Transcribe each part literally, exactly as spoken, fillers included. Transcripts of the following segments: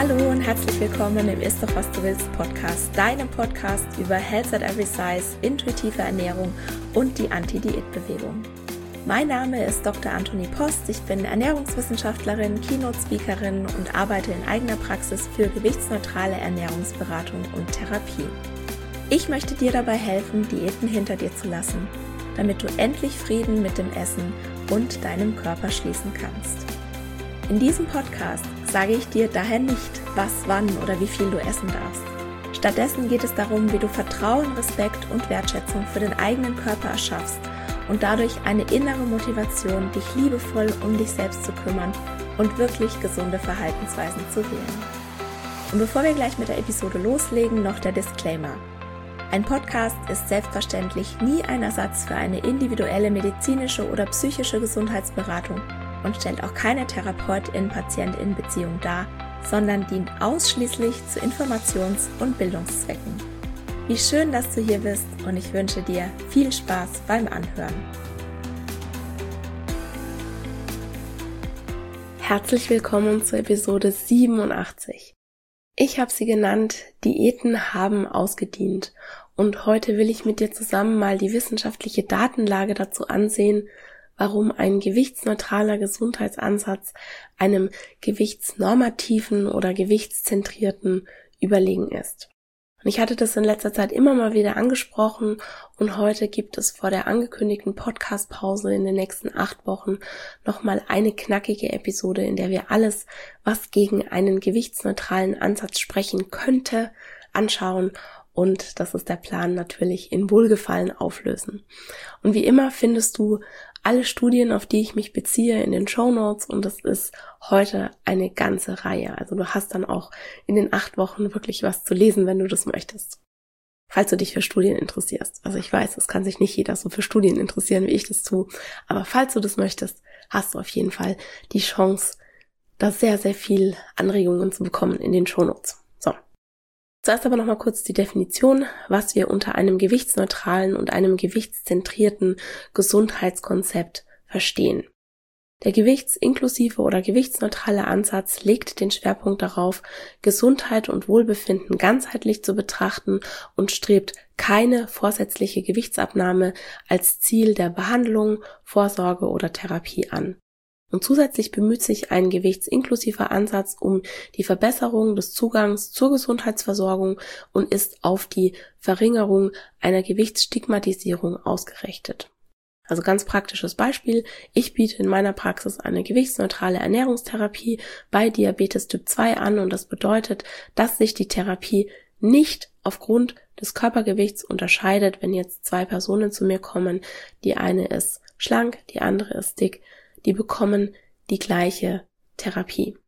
Hallo und herzlich willkommen im Ist doch was du willst Podcast, deinem Podcast über Health at Every Size, intuitive Ernährung und die Anti-Diät-Bewegung. Mein Name ist Doktor Antonie Post, ich bin Ernährungswissenschaftlerin, Keynote-Speakerin und arbeite in eigener Praxis für gewichtsneutrale Ernährungsberatung und Therapie. Ich möchte dir dabei helfen, Diäten hinter dir zu lassen, damit du endlich Frieden mit dem Essen und deinem Körper schließen kannst. In diesem Podcast sage ich dir daher nicht, was, wann oder wie viel du essen darfst. Stattdessen geht es darum, wie du Vertrauen, Respekt und Wertschätzung für den eigenen Körper erschaffst und dadurch eine innere Motivation, dich liebevoll um dich selbst zu kümmern und wirklich gesunde Verhaltensweisen zu wählen. Und bevor wir gleich mit der Episode loslegen, noch der Disclaimer. Ein Podcast ist selbstverständlich nie ein Ersatz für eine individuelle medizinische oder psychische Gesundheitsberatung und stellt auch keine Therapeutin-Patientin-Beziehung dar, sondern dient ausschließlich zu Informations- und Bildungszwecken. Wie schön, dass du hier bist und ich wünsche dir viel Spaß beim Anhören. Herzlich willkommen zur Episode siebenundachtzig. Ich habe sie genannt, Diäten haben ausgedient und heute will ich mit dir zusammen mal die wissenschaftliche Datenlage dazu ansehen, warum ein gewichtsneutraler Gesundheitsansatz einem gewichtsnormativen oder gewichtszentrierten überlegen ist. Und ich hatte das in letzter Zeit immer mal wieder angesprochen und heute gibt es vor der angekündigten Podcast-Pause in den nächsten acht Wochen nochmal eine knackige Episode, in der wir alles, was gegen einen gewichtsneutralen Ansatz sprechen könnte, anschauen. Und das ist der Plan, natürlich in Wohlgefallen auflösen. Und wie immer findest du alle Studien, auf die ich mich beziehe, in den Shownotes und es ist heute eine ganze Reihe. Also du hast dann auch in den acht Wochen wirklich was zu lesen, wenn du das möchtest. Falls du dich für Studien interessierst. Also ich weiß, es kann sich nicht jeder so für Studien interessieren, wie ich das tue. Aber falls du das möchtest, hast du auf jeden Fall die Chance, da sehr, sehr viel Anregungen zu bekommen in den Shownotes. So. Zuerst aber nochmal kurz die Definition, was wir unter einem gewichtsneutralen und einem gewichtszentrierten Gesundheitskonzept verstehen. Der gewichts-inklusive oder gewichtsneutrale Ansatz legt den Schwerpunkt darauf, Gesundheit und Wohlbefinden ganzheitlich zu betrachten und strebt keine vorsätzliche Gewichtsabnahme als Ziel der Behandlung, Vorsorge oder Therapie an. Und zusätzlich bemüht sich ein gewichtsinklusiver Ansatz um die Verbesserung des Zugangs zur Gesundheitsversorgung und ist auf die Verringerung einer Gewichtsstigmatisierung ausgerichtet. Also ganz praktisches Beispiel, ich biete in meiner Praxis eine gewichtsneutrale Ernährungstherapie bei Diabetes Typ zwei an und das bedeutet, dass sich die Therapie nicht aufgrund des Körpergewichts unterscheidet, wenn jetzt zwei Personen zu mir kommen, die eine ist schlank, die andere ist dick, die bekommen die gleiche Therapie.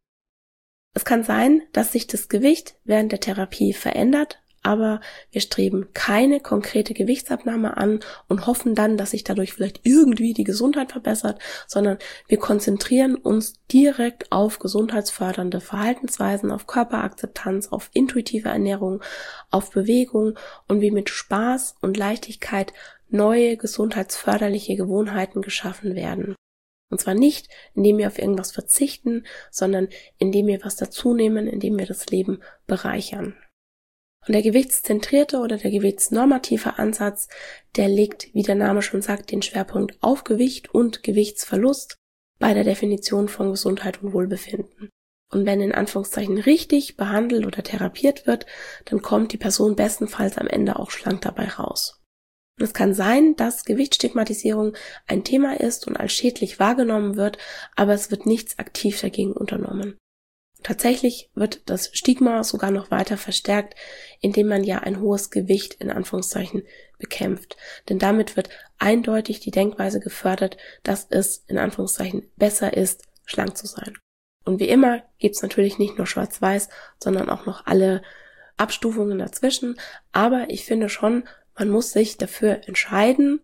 Es kann sein, dass sich das Gewicht während der Therapie verändert, aber wir streben keine konkrete Gewichtsabnahme an und hoffen dann, dass sich dadurch vielleicht irgendwie die Gesundheit verbessert, sondern wir konzentrieren uns direkt auf gesundheitsfördernde Verhaltensweisen, auf Körperakzeptanz, auf intuitive Ernährung, auf Bewegung und wie mit Spaß und Leichtigkeit neue gesundheitsförderliche Gewohnheiten geschaffen werden. Und zwar nicht, indem wir auf irgendwas verzichten, sondern indem wir was dazunehmen, indem wir das Leben bereichern. Und der gewichtszentrierte oder der gewichtsnormative Ansatz, der legt, wie der Name schon sagt, den Schwerpunkt auf Gewicht und Gewichtsverlust bei der Definition von Gesundheit und Wohlbefinden. Und wenn in Anführungszeichen richtig behandelt oder therapiert wird, dann kommt die Person bestenfalls am Ende auch schlank dabei raus. Und es kann sein, dass Gewichtsstigmatisierung ein Thema ist und als schädlich wahrgenommen wird, aber es wird nichts aktiv dagegen unternommen. Tatsächlich wird das Stigma sogar noch weiter verstärkt, indem man ja ein hohes Gewicht in Anführungszeichen bekämpft. Denn damit wird eindeutig die Denkweise gefördert, dass es in Anführungszeichen besser ist, schlank zu sein. Und wie immer gibt's natürlich nicht nur schwarz-weiß, sondern auch noch alle Abstufungen dazwischen. Aber ich finde schon, man muss sich dafür entscheiden,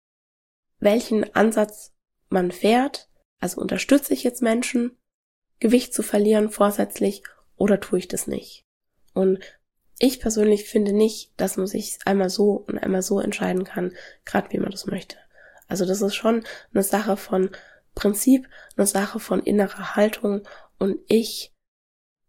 welchen Ansatz man fährt. Also unterstütze ich jetzt Menschen, Gewicht zu verlieren vorsätzlich oder tue ich das nicht? Und ich persönlich finde nicht, dass man sich einmal so und einmal so entscheiden kann, gerade wie man das möchte. Also das ist schon eine Sache von Prinzip, eine Sache von innerer Haltung und ich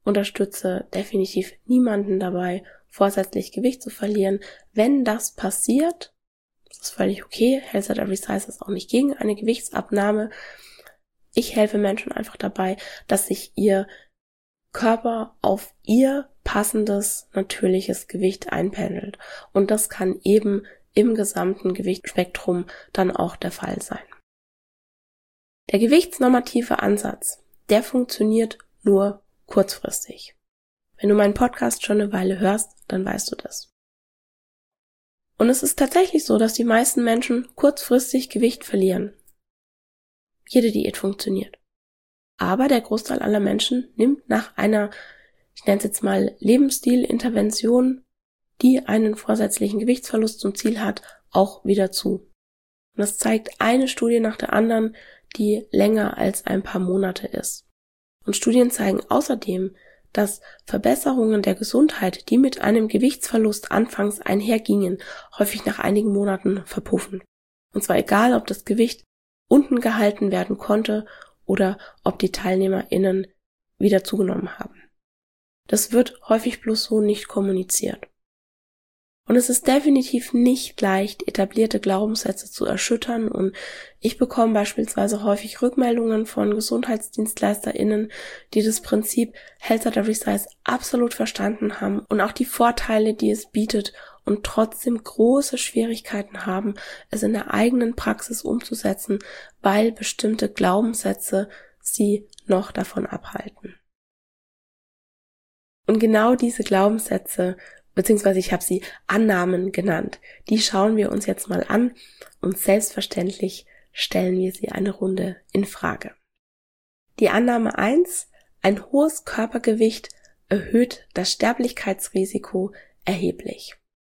unterstütze definitiv niemanden dabei, vorsätzlich Gewicht zu verlieren. Wenn das passiert, das ist völlig okay. Health at Every Size ist auch nicht gegen eine Gewichtsabnahme. Ich helfe Menschen einfach dabei, dass sich ihr Körper auf ihr passendes, natürliches Gewicht einpendelt. Und das kann eben im gesamten Gewichtsspektrum dann auch der Fall sein. Der gewichtsnormative Ansatz, der funktioniert nur kurzfristig. Wenn du meinen Podcast schon eine Weile hörst, dann weißt du das. Und es ist tatsächlich so, dass die meisten Menschen kurzfristig Gewicht verlieren. Jede Diät funktioniert. Aber der Großteil aller Menschen nimmt nach einer, ich nenne es jetzt mal Lebensstilintervention, die einen vorsätzlichen Gewichtsverlust zum Ziel hat, auch wieder zu. Und das zeigt eine Studie nach der anderen, die länger als ein paar Monate ist. Und Studien zeigen außerdem, dass Verbesserungen der Gesundheit, die mit einem Gewichtsverlust anfangs einhergingen, häufig nach einigen Monaten verpuffen. Und zwar egal, ob das Gewicht unten gehalten werden konnte oder ob die TeilnehmerInnen wieder zugenommen haben. Das wird häufig bloß so nicht kommuniziert. Und es ist definitiv nicht leicht, etablierte Glaubenssätze zu erschüttern, und ich bekomme beispielsweise häufig Rückmeldungen von GesundheitsdienstleisterInnen, die das Prinzip Health at Every Size absolut verstanden haben und auch die Vorteile, die es bietet, und trotzdem große Schwierigkeiten haben, es in der eigenen Praxis umzusetzen, weil bestimmte Glaubenssätze sie noch davon abhalten. Und genau diese Glaubenssätze, beziehungsweise ich habe sie Annahmen genannt, die schauen wir uns jetzt mal an, und selbstverständlich stellen wir sie eine Runde in Frage. Die Annahme eins: Ein hohes Körpergewicht erhöht das Sterblichkeitsrisiko erheblich.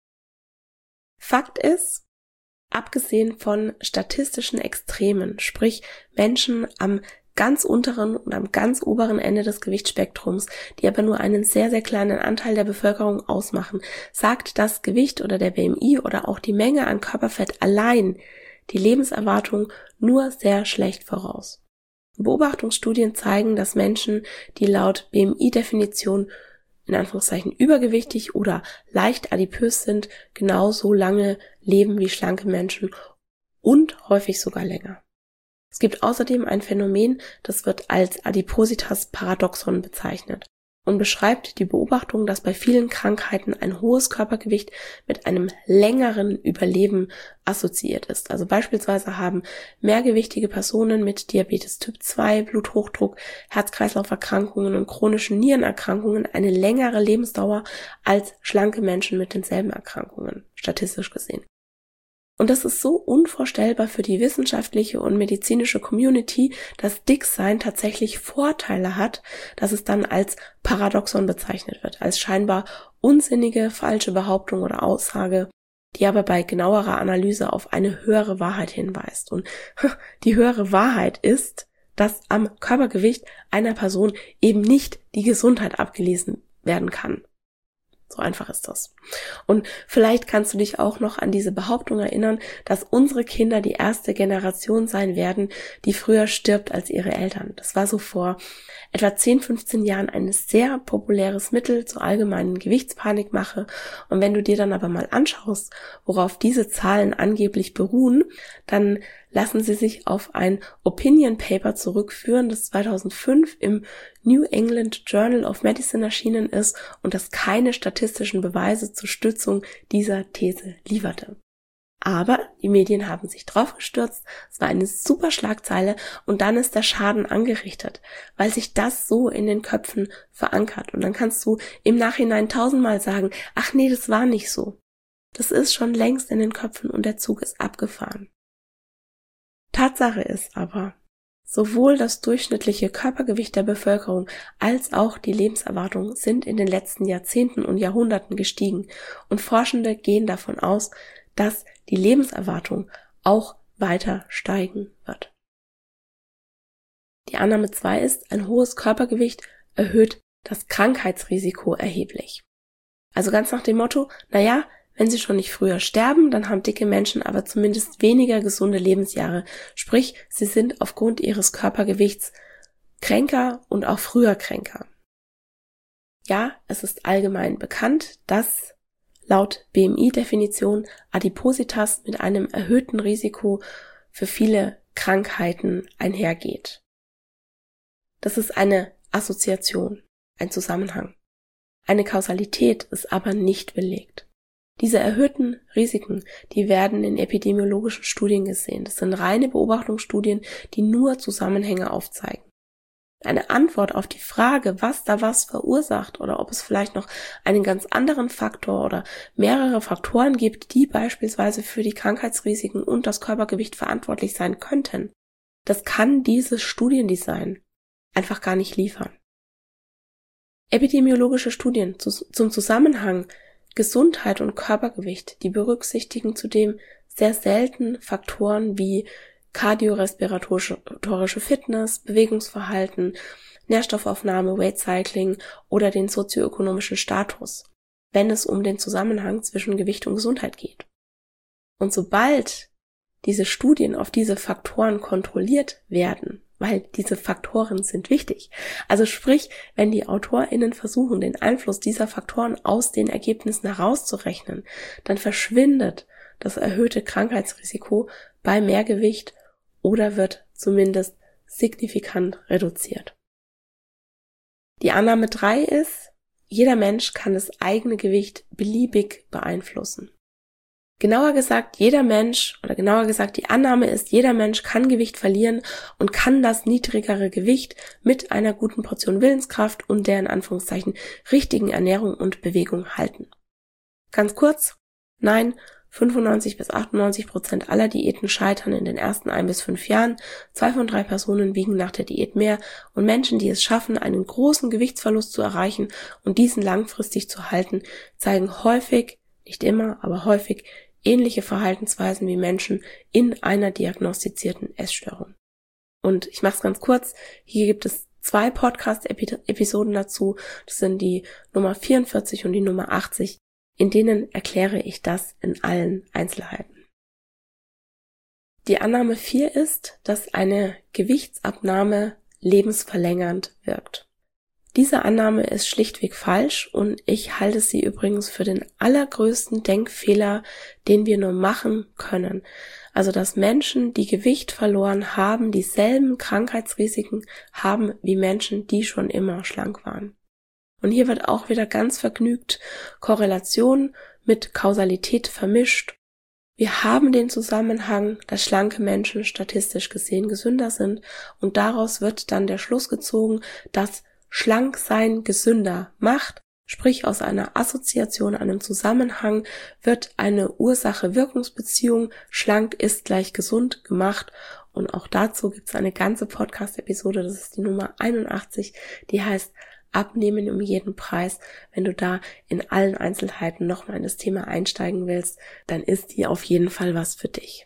Fakt ist, abgesehen von statistischen Extremen, sprich Menschen am ganz unteren und am ganz oberen Ende des Gewichtsspektrums, die aber nur einen sehr, sehr kleinen Anteil der Bevölkerung ausmachen, sagt das Gewicht oder der B M I oder auch die Menge an Körperfett allein die Lebenserwartung nur sehr schlecht voraus. Beobachtungsstudien zeigen, dass Menschen, die laut B M I-Definition in Anführungszeichen übergewichtig oder leicht adipös sind, genauso lange leben wie schlanke Menschen und häufig sogar länger. Es gibt außerdem ein Phänomen, das wird als Adipositas-Paradoxon bezeichnet und beschreibt die Beobachtung, dass bei vielen Krankheiten ein hohes Körpergewicht mit einem längeren Überleben assoziiert ist. Also beispielsweise haben mehrgewichtige Personen mit Diabetes Typ zwei, Bluthochdruck, Herz-Kreislauf-Erkrankungen und chronischen Nierenerkrankungen eine längere Lebensdauer als schlanke Menschen mit denselben Erkrankungen, statistisch gesehen. Und das ist so unvorstellbar für die wissenschaftliche und medizinische Community, dass Dicksein tatsächlich Vorteile hat, dass es dann als Paradoxon bezeichnet wird, als scheinbar unsinnige, falsche Behauptung oder Aussage, die aber bei genauerer Analyse auf eine höhere Wahrheit hinweist. Und die höhere Wahrheit ist, dass am Körpergewicht einer Person eben nicht die Gesundheit abgelesen werden kann. So einfach ist das. Und vielleicht kannst du dich auch noch an diese Behauptung erinnern, dass unsere Kinder die erste Generation sein werden, die früher stirbt als ihre Eltern. Das war so vor etwa zehn, fünfzehn Jahren ein sehr populäres Mittel zur allgemeinen Gewichtspanikmache. Und wenn du dir dann aber mal anschaust, worauf diese Zahlen angeblich beruhen, dann lassen sie sich auf ein Opinion Paper zurückführen, das zweitausendfünf im New England Journal of Medicine erschienen ist und das keine statistischen Beweise zur Stützung dieser These lieferte. Aber die Medien haben sich drauf gestürzt, es war eine super Schlagzeile und dann ist der Schaden angerichtet, weil sich das so in den Köpfen verankert. Und dann kannst du im Nachhinein tausendmal sagen, ach nee, das war nicht so. Das ist schon längst in den Köpfen und der Zug ist abgefahren. Tatsache ist aber, sowohl das durchschnittliche Körpergewicht der Bevölkerung als auch die Lebenserwartung sind in den letzten Jahrzehnten und Jahrhunderten gestiegen und Forschende gehen davon aus, dass die Lebenserwartung auch weiter steigen wird. Die Annahme zwei ist, ein hohes Körpergewicht erhöht das Krankheitsrisiko erheblich. Also ganz nach dem Motto, naja, wenn sie schon nicht früher sterben, dann haben dicke Menschen aber zumindest weniger gesunde Lebensjahre. Sprich, sie sind aufgrund ihres Körpergewichts kränker und auch früher kränker. Ja, es ist allgemein bekannt, dass laut B M I-Definition Adipositas mit einem erhöhten Risiko für viele Krankheiten einhergeht. Das ist eine Assoziation, ein Zusammenhang. Eine Kausalität ist aber nicht belegt. Diese erhöhten Risiken, die werden in epidemiologischen Studien gesehen. Das sind reine Beobachtungsstudien, die nur Zusammenhänge aufzeigen. Eine Antwort auf die Frage, was da was verursacht oder ob es vielleicht noch einen ganz anderen Faktor oder mehrere Faktoren gibt, die beispielsweise für die Krankheitsrisiken und das Körpergewicht verantwortlich sein könnten, das kann dieses Studiendesign einfach gar nicht liefern. Epidemiologische Studien zu, zum Zusammenhang Gesundheit und Körpergewicht, die berücksichtigen zudem sehr selten Faktoren wie kardiorespiratorische Fitness, Bewegungsverhalten, Nährstoffaufnahme, Weight Cycling oder den sozioökonomischen Status, wenn es um den Zusammenhang zwischen Gewicht und Gesundheit geht. Und sobald diese Studien auf diese Faktoren kontrolliert werden, weil diese Faktoren sind wichtig. Also sprich, wenn die AutorInnen versuchen, den Einfluss dieser Faktoren aus den Ergebnissen herauszurechnen, dann verschwindet das erhöhte Krankheitsrisiko bei Mehrgewicht oder wird zumindest signifikant reduziert. Die Annahme drei ist, jeder Mensch kann das eigene Gewicht beliebig beeinflussen. Genauer gesagt, jeder Mensch, oder genauer gesagt, die Annahme ist, jeder Mensch kann Gewicht verlieren und kann das niedrigere Gewicht mit einer guten Portion Willenskraft und der in Anführungszeichen richtigen Ernährung und Bewegung halten. Ganz kurz, nein, fünfundneunzig bis achtundneunzig Prozent aller Diäten scheitern in den ersten ein bis fünf Jahren, zwei von drei Personen wiegen nach der Diät mehr und Menschen, die es schaffen, einen großen Gewichtsverlust zu erreichen und diesen langfristig zu halten, zeigen häufig, nicht immer, aber häufig, ähnliche Verhaltensweisen wie Menschen in einer diagnostizierten Essstörung. Und ich mache es ganz kurz, hier gibt es zwei Podcast-Episoden dazu, das sind die Nummer vierundvierzig und die Nummer achtzig, in denen erkläre ich das in allen Einzelheiten. Die Annahme vier ist, dass eine Gewichtsabnahme lebensverlängernd wirkt. Diese Annahme ist schlichtweg falsch und ich halte sie übrigens für den allergrößten Denkfehler, den wir nur machen können. Also, dass Menschen, die Gewicht verloren haben, dieselben Krankheitsrisiken haben wie Menschen, die schon immer schlank waren. Und hier wird auch wieder ganz vergnügt Korrelation mit Kausalität vermischt. Wir haben den Zusammenhang, dass schlanke Menschen statistisch gesehen gesünder sind und daraus wird dann der Schluss gezogen, dass schlank sein gesünder macht, sprich aus einer Assoziation, einem Zusammenhang wird eine Ursache-Wirkungsbeziehung, schlank ist gleich gesund gemacht und auch dazu gibt es eine ganze Podcast-Episode, das ist die Nummer einundachtzig, die heißt Abnehmen um jeden Preis. Wenn du da in allen Einzelheiten nochmal in das Thema einsteigen willst, dann ist die auf jeden Fall was für dich.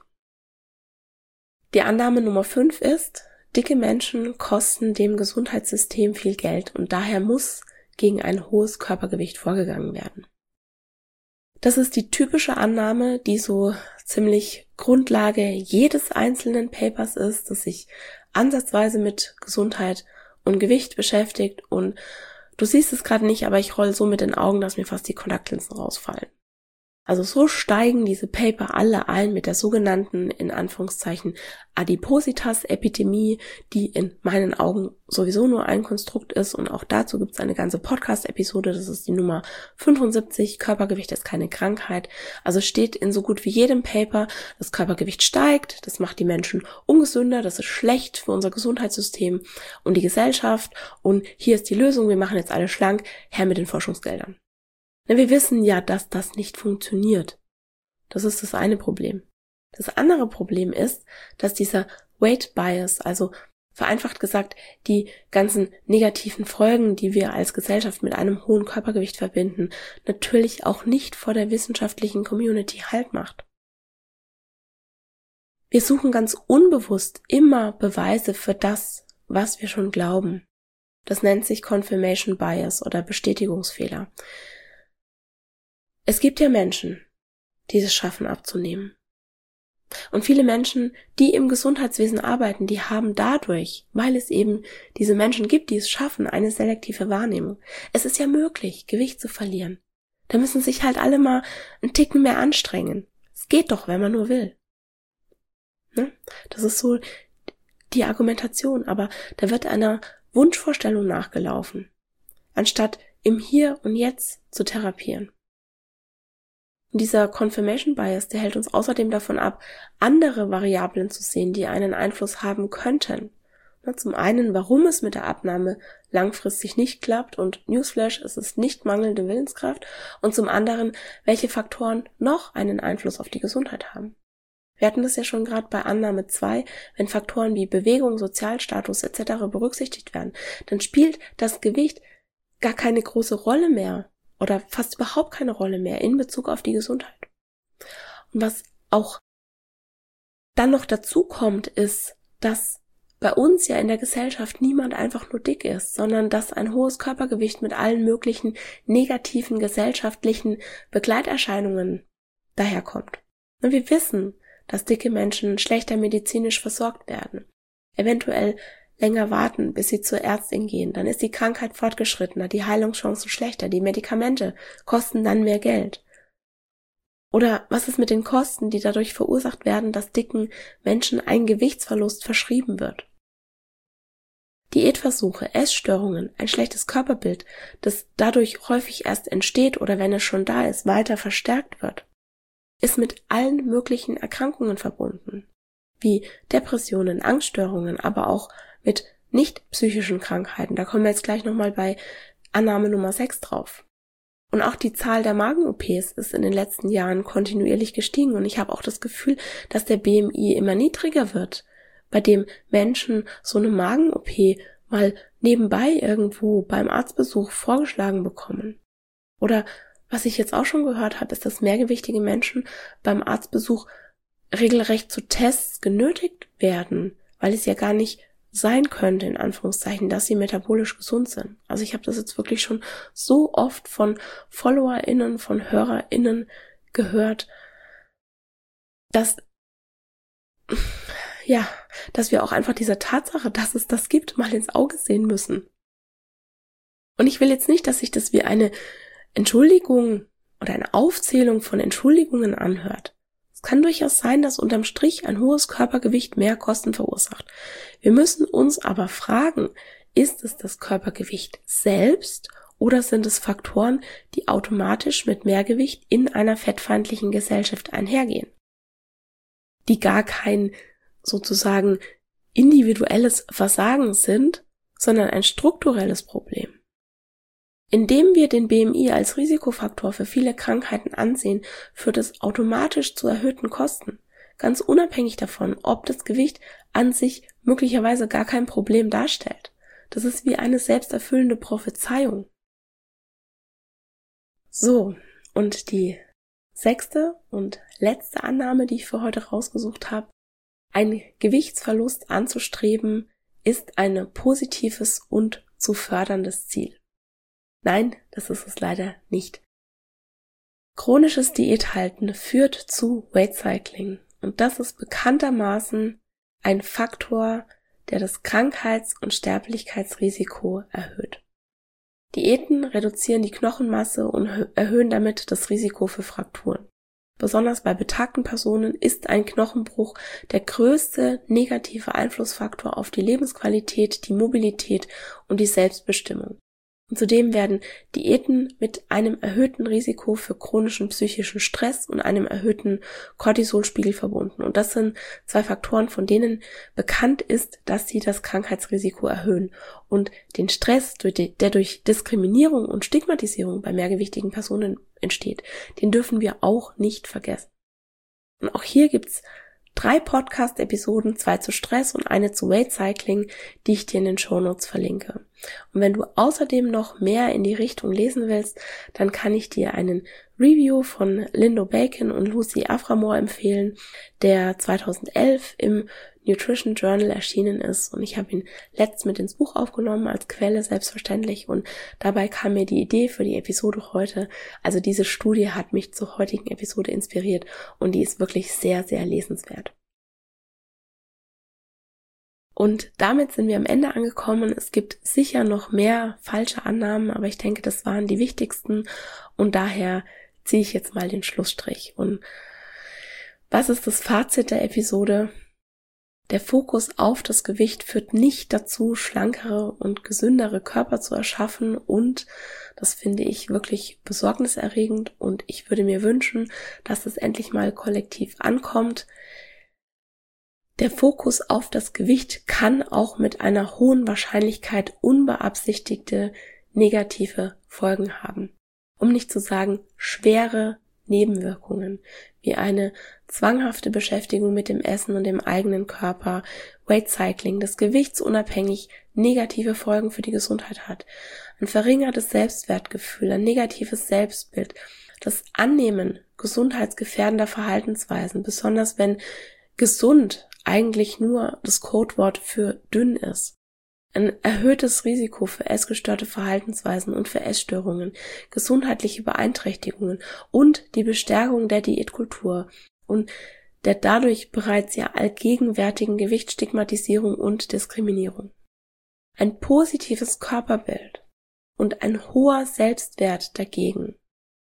Die Annahme Nummer fünf ist, dicke Menschen kosten dem Gesundheitssystem viel Geld und daher muss gegen ein hohes Körpergewicht vorgegangen werden. Das ist die typische Annahme, die so ziemlich Grundlage jedes einzelnen Papers ist, das sich ansatzweise mit Gesundheit und Gewicht beschäftigt und du siehst es gerade nicht, aber ich roll so mit den Augen, dass mir fast die Kontaktlinsen rausfallen. Also so steigen diese Paper alle ein mit der sogenannten, in Anführungszeichen, Adipositas-Epidemie, die in meinen Augen sowieso nur ein Konstrukt ist und auch dazu gibt es eine ganze Podcast-Episode, das ist die Nummer fünfundsiebzig, Körpergewicht ist keine Krankheit. Also steht in so gut wie jedem Paper, das Körpergewicht steigt, das macht die Menschen ungesünder, das ist schlecht für unser Gesundheitssystem und die Gesellschaft und hier ist die Lösung, wir machen jetzt alle schlank, her mit den Forschungsgeldern. Wir wissen ja, dass das nicht funktioniert. Das ist das eine Problem. Das andere Problem ist, dass dieser Weight Bias, also vereinfacht gesagt, die ganzen negativen Folgen, die wir als Gesellschaft mit einem hohen Körpergewicht verbinden, natürlich auch nicht vor der wissenschaftlichen Community Halt macht. Wir suchen ganz unbewusst immer Beweise für das, was wir schon glauben. Das nennt sich Confirmation Bias oder Bestätigungsfehler. Es gibt ja Menschen, die es schaffen abzunehmen. Und viele Menschen, die im Gesundheitswesen arbeiten, die haben dadurch, weil es eben diese Menschen gibt, die es schaffen, eine selektive Wahrnehmung. Es ist ja möglich, Gewicht zu verlieren. Da müssen sich halt alle mal einen Ticken mehr anstrengen. Es geht doch, wenn man nur will. Ne? Das ist so die Argumentation, aber da wird einer Wunschvorstellung nachgelaufen, anstatt im Hier und Jetzt zu therapieren. Und dieser Confirmation Bias, der hält uns außerdem davon ab, andere Variablen zu sehen, die einen Einfluss haben könnten. Zum einen, warum es mit der Abnahme langfristig nicht klappt und Newsflash, es ist nicht mangelnde Willenskraft, und zum anderen, welche Faktoren noch einen Einfluss auf die Gesundheit haben. Wir hatten das ja schon gerade bei Annahme zwei, wenn Faktoren wie Bewegung, Sozialstatus et cetera berücksichtigt werden, dann spielt das Gewicht gar keine große Rolle mehr oder fast überhaupt keine Rolle mehr in Bezug auf die Gesundheit. Und was auch dann noch dazu kommt, ist, dass bei uns ja in der Gesellschaft niemand einfach nur dick ist, sondern dass ein hohes Körpergewicht mit allen möglichen negativen gesellschaftlichen Begleiterscheinungen daherkommt. Und wir wissen, dass dicke Menschen schlechter medizinisch versorgt werden, eventuell länger warten, bis sie zur Ärztin gehen, dann ist die Krankheit fortgeschrittener, die Heilungschancen schlechter, die Medikamente kosten dann mehr Geld. Oder was ist mit den Kosten, die dadurch verursacht werden, dass dicken Menschen ein Gewichtsverlust verschrieben wird? Diätversuche, Essstörungen, ein schlechtes Körperbild, das dadurch häufig erst entsteht oder wenn es schon da ist, weiter verstärkt wird, ist mit allen möglichen Erkrankungen verbunden, wie Depressionen, Angststörungen, aber auch mit nicht psychischen Krankheiten. Da kommen wir jetzt gleich nochmal bei Annahme Nummer sechs drauf. Und auch die Zahl der Magen-O Ps ist in den letzten Jahren kontinuierlich gestiegen und ich habe auch das Gefühl, dass der B M I immer niedriger wird, bei dem Menschen so eine Magen-O P mal nebenbei irgendwo beim Arztbesuch vorgeschlagen bekommen. Oder was ich jetzt auch schon gehört habe, ist, dass mehrgewichtige Menschen beim Arztbesuch regelrecht zu Tests genötigt werden, weil es ja gar nicht sein könnte, in Anführungszeichen, dass sie metabolisch gesund sind. Also ich habe das jetzt wirklich schon so oft von FollowerInnen, von HörerInnen gehört, dass, ja, dass wir auch einfach dieser Tatsache, dass es das gibt, mal ins Auge sehen müssen. Und ich will jetzt nicht, dass sich das wie eine Entschuldigung oder eine Aufzählung von Entschuldigungen anhört. Es kann durchaus sein, dass unterm Strich ein hohes Körpergewicht mehr Kosten verursacht. Wir müssen uns aber fragen, ist es das Körpergewicht selbst oder sind es Faktoren, die automatisch mit Mehrgewicht in einer fettfeindlichen Gesellschaft einhergehen, die gar kein sozusagen individuelles Versagen sind, sondern ein strukturelles Problem. Indem wir den B M I als Risikofaktor für viele Krankheiten ansehen, führt es automatisch zu erhöhten Kosten, ganz unabhängig davon, ob das Gewicht an sich möglicherweise gar kein Problem darstellt. Das ist wie eine selbsterfüllende Prophezeiung. So, und die sechste und letzte Annahme, die ich für heute rausgesucht habe: Ein Gewichtsverlust anzustreben, ist ein positives und zu förderndes Ziel. Nein, das ist es leider nicht. Chronisches Diäthalten führt zu Weight Cycling und das ist bekanntermaßen ein Faktor, der das Krankheits- und Sterblichkeitsrisiko erhöht. Diäten reduzieren die Knochenmasse und erhöhen damit das Risiko für Frakturen. Besonders bei betagten Personen ist ein Knochenbruch der größte negative Einflussfaktor auf die Lebensqualität, die Mobilität und die Selbstbestimmung. Und zudem werden Diäten mit einem erhöhten Risiko für chronischen psychischen Stress und einem erhöhten Cortisolspiegel verbunden. Und das sind zwei Faktoren, von denen bekannt ist, dass sie das Krankheitsrisiko erhöhen. Und den Stress, der durch Diskriminierung und Stigmatisierung bei mehrgewichtigen Personen entsteht, den dürfen wir auch nicht vergessen. Und auch hier gibt's drei Podcast-Episoden, zwei zu Stress und eine zu Weight Cycling, die ich dir in den Shownotes verlinke. Und wenn du außerdem noch mehr in die Richtung lesen willst, dann kann ich dir einen Review von Lindo Bacon und Lucy Aframor empfehlen, der zweitausendelf im Nutrition Journal erschienen ist und ich habe ihn letzt mit ins Buch aufgenommen, als Quelle selbstverständlich, und dabei kam mir die Idee für die Episode heute. Also diese Studie hat mich zur heutigen Episode inspiriert und die ist wirklich sehr, sehr lesenswert. Und damit sind wir am Ende angekommen. Es gibt sicher noch mehr falsche Annahmen, aber ich denke, das waren die wichtigsten und daher ziehe ich jetzt mal den Schlussstrich. Und was ist das Fazit der Episode? Der Fokus auf das Gewicht führt nicht dazu, schlankere und gesündere Körper zu erschaffen und das finde ich wirklich besorgniserregend und ich würde mir wünschen, dass es endlich mal kollektiv ankommt. Der Fokus auf das Gewicht kann auch mit einer hohen Wahrscheinlichkeit unbeabsichtigte negative Folgen haben. Um nicht zu sagen schwere Nebenwirkungen, wie eine zwanghafte Beschäftigung mit dem Essen und dem eigenen Körper, Weight Cycling, das gewichtsunabhängig negative Folgen für die Gesundheit hat, ein verringertes Selbstwertgefühl, ein negatives Selbstbild, das Annehmen gesundheitsgefährdender Verhaltensweisen, besonders wenn gesund eigentlich nur das Codewort für dünn ist. Ein erhöhtes Risiko für essgestörte Verhaltensweisen und für Essstörungen, gesundheitliche Beeinträchtigungen und die Bestärkung der Diätkultur und der dadurch bereits ja allgegenwärtigen Gewichtsstigmatisierung und Diskriminierung. Ein positives Körperbild und ein hoher Selbstwert dagegen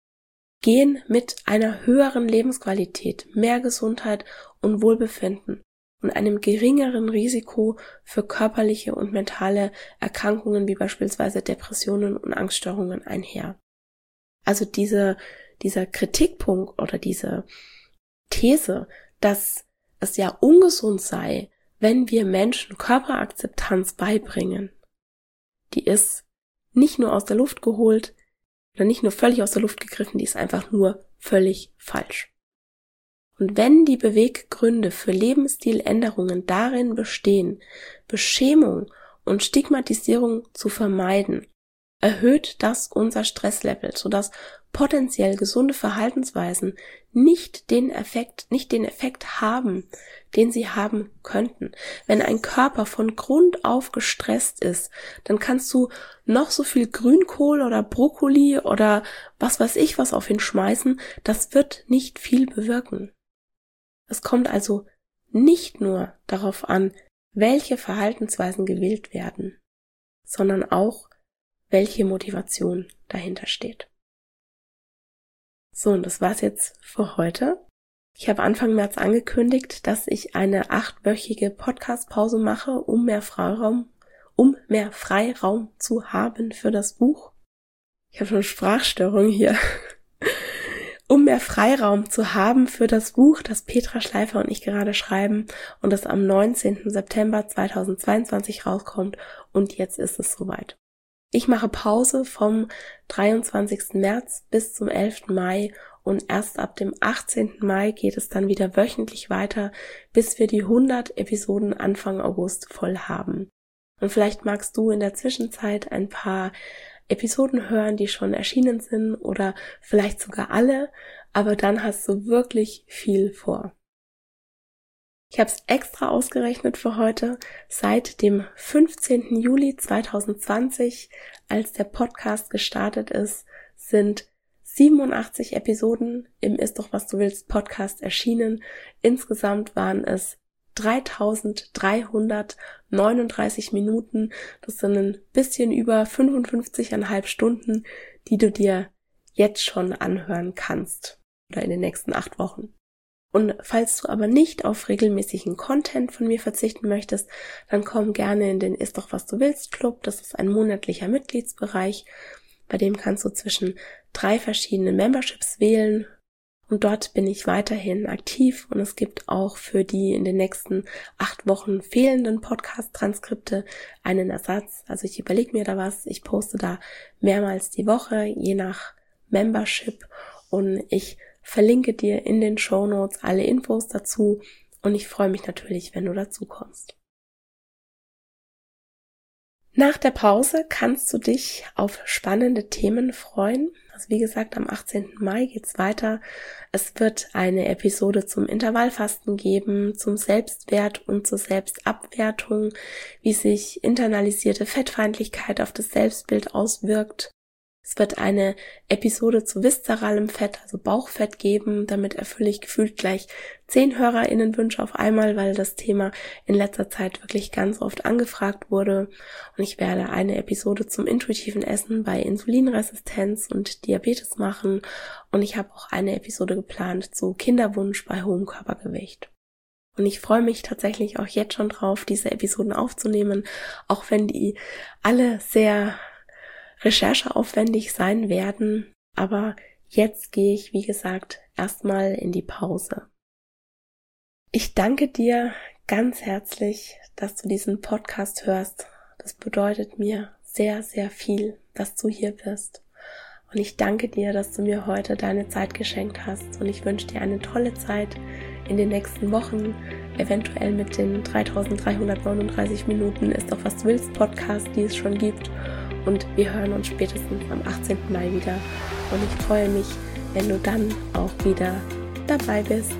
gehen mit einer höheren Lebensqualität, mehr Gesundheit und Wohlbefinden und einem geringeren Risiko für körperliche und mentale Erkrankungen wie beispielsweise Depressionen und Angststörungen einher. Also diese, dieser Kritikpunkt oder diese These, dass es ja ungesund sei, wenn wir Menschen Körperakzeptanz beibringen, die ist nicht nur aus der Luft geholt oder nicht nur völlig aus der Luft gegriffen, die ist einfach nur völlig falsch. Und wenn die Beweggründe für Lebensstiländerungen darin bestehen, Beschämung und Stigmatisierung zu vermeiden, erhöht das unser Stresslevel, sodass potenziell gesunde Verhaltensweisen nicht den Effekt, nicht den Effekt haben, den sie haben könnten. Wenn ein Körper von Grund auf gestresst ist, dann kannst du noch so viel Grünkohl oder Brokkoli oder was weiß ich was auf ihn schmeißen, das wird nicht viel bewirken. Es kommt also nicht nur darauf an, welche Verhaltensweisen gewählt werden, sondern auch, welche Motivation dahinter steht. So, und das war's jetzt für heute. Ich habe Anfang März angekündigt, dass ich eine achtwöchige Podcast-Pause mache, um mehr Freiraum, um mehr Freiraum zu haben für das Buch. Ich habe schon Sprachstörung hier. Um mehr Freiraum zu haben für das Buch, das Petra Schleifer und ich gerade schreiben und das am neunzehnten September zweitausendzweiundzwanzig rauskommt und jetzt ist es soweit. Ich mache Pause vom dreiundzwanzigsten März bis zum elften Mai und erst ab dem achtzehnten Mai geht es dann wieder wöchentlich weiter, bis wir die hundert Episoden Anfang August voll haben. Und vielleicht magst du in der Zwischenzeit ein paar Episoden hören, die schon erschienen sind oder vielleicht sogar alle, aber dann hast du wirklich viel vor. Ich habe es extra ausgerechnet für heute. Seit dem fünfzehnten Juli zweitausendzwanzig, als der Podcast gestartet ist, sind siebenundachtzig Episoden im Ist doch was du willst Podcast erschienen. Insgesamt waren es dreitausenddreihundertneununddreißig Minuten. Das sind ein bisschen über fünfundfünfzig Komma fünf Stunden, die du dir jetzt schon anhören kannst oder in den nächsten acht Wochen. Und falls du aber nicht auf regelmäßigen Content von mir verzichten möchtest, dann komm gerne in den Ist doch was du willst Club. Das ist ein monatlicher Mitgliedsbereich, bei dem kannst du zwischen drei verschiedenen Memberships wählen. Und dort bin ich weiterhin aktiv und es gibt auch für die in den nächsten acht Wochen fehlenden Podcast-Transkripte einen Ersatz. Also ich überlege mir da was, ich poste da mehrmals die Woche, je nach Membership und ich verlinke dir in den Shownotes alle Infos dazu und ich freue mich natürlich, wenn du dazu kommst. Nach der Pause kannst du dich auf spannende Themen freuen. Also wie gesagt, am achtzehnten Mai geht's weiter. Es wird eine Episode zum Intervallfasten geben, zum Selbstwert und zur Selbstabwertung, wie sich internalisierte Fettfeindlichkeit auf das Selbstbild auswirkt. Es wird eine Episode zu viszeralem Fett, also Bauchfett geben. Damit erfülle ich gefühlt gleich zehn HörerInnenwünsche auf einmal, weil das Thema in letzter Zeit wirklich ganz oft angefragt wurde. Und ich werde eine Episode zum intuitiven Essen bei Insulinresistenz und Diabetes machen. Und ich habe auch eine Episode geplant zu Kinderwunsch bei hohem Körpergewicht. Und ich freue mich tatsächlich auch jetzt schon drauf, diese Episoden aufzunehmen, auch wenn die alle sehr rechercheaufwendig sein werden, aber jetzt gehe ich, wie gesagt, erstmal in die Pause. Ich danke dir ganz herzlich, dass du diesen Podcast hörst. Das bedeutet mir sehr, sehr viel, dass du hier bist. Und ich danke dir, dass du mir heute deine Zeit geschenkt hast. Und ich wünsche dir eine tolle Zeit in den nächsten Wochen, eventuell mit den dreitausenddreihundertneununddreißig Minuten Ist doch was du willst Podcast, die es schon gibt. Und wir hören uns spätestens am achtzehnten Mai wieder. Und ich freue mich, wenn du dann auch wieder dabei bist.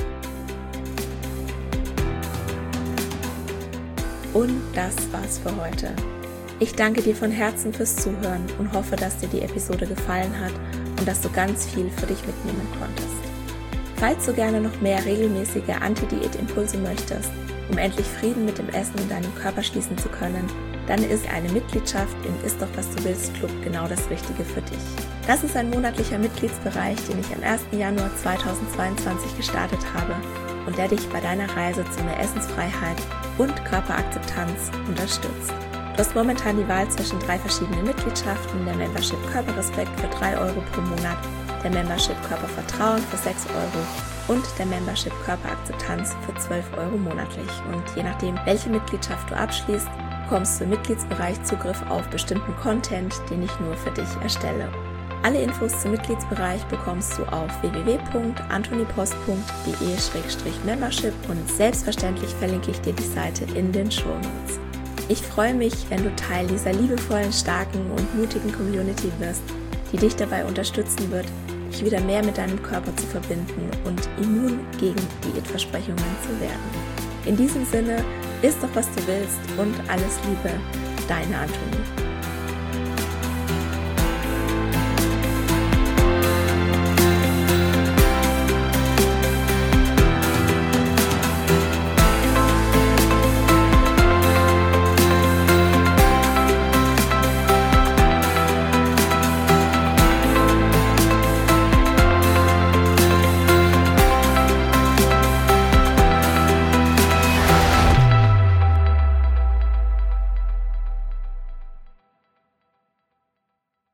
Und das war's für heute. Ich danke dir von Herzen fürs Zuhören und hoffe, dass dir die Episode gefallen hat und dass du ganz viel für dich mitnehmen konntest. Falls du gerne noch mehr regelmäßige Anti-Diät-Impulse möchtest, um endlich Frieden mit dem Essen und deinem Körper schließen zu können, dann ist eine Mitgliedschaft im Ist doch was du willst Club genau das Richtige für dich. Das ist ein monatlicher Mitgliedsbereich, den ich am ersten Januar zweitausendzweiundzwanzig gestartet habe und der dich bei deiner Reise zu mehr Essensfreiheit und Körperakzeptanz unterstützt. Du hast momentan die Wahl zwischen drei verschiedenen Mitgliedschaften, der Membership Körperrespekt für drei Euro pro Monat, der Membership Körpervertrauen für sechs Euro und der Membership Körperakzeptanz für zwölf Euro monatlich. Und je nachdem, welche Mitgliedschaft du abschließt, bekommst du im Mitgliedsbereich Zugriff auf bestimmten Content, den ich nur für dich erstelle. Alle Infos zum Mitgliedsbereich bekommst du auf w w w punkt antonipost punkt d e slash membership und selbstverständlich verlinke ich dir die Seite in den Shownotes. Ich freue mich, wenn du Teil dieser liebevollen, starken und mutigen Community wirst, die dich dabei unterstützen wird, dich wieder mehr mit deinem Körper zu verbinden und immun gegen Diätversprechungen zu werden. In diesem Sinne, isst doch was du willst und alles Liebe, deine Antonie.